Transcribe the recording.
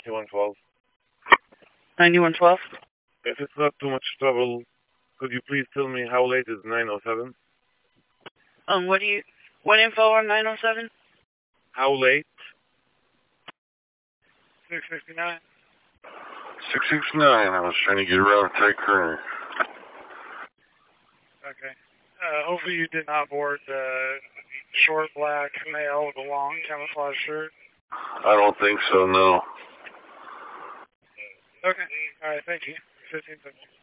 9112. 9112? If it's not too much trouble, could you please tell me how late is 907? What info on 907? How late? 669. 669. I was trying to get around a tight corner. Okay. Hopefully you did not board the short black male with a long camouflage shirt. I don't think so, no. Okay. All right, thank you. 15 seconds.